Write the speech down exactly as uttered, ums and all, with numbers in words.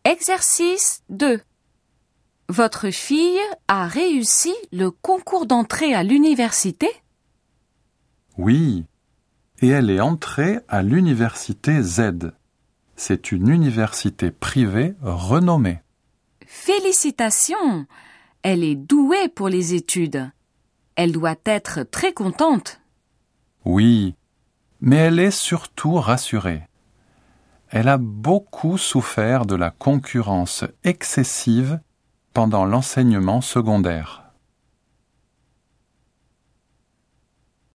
Exercice deux. Votre fille a réussi le concours d'entrée à l'université? Oui, et elle est entrée à l'université Z. C'est une université privée renommée. Félicitations! Elle est douée pour les études. Elle doit être très contente. Oui, mais elle est surtout rassurée. Elle a beaucoup souffert de la concurrence excessive pendant l'enseignement secondaire.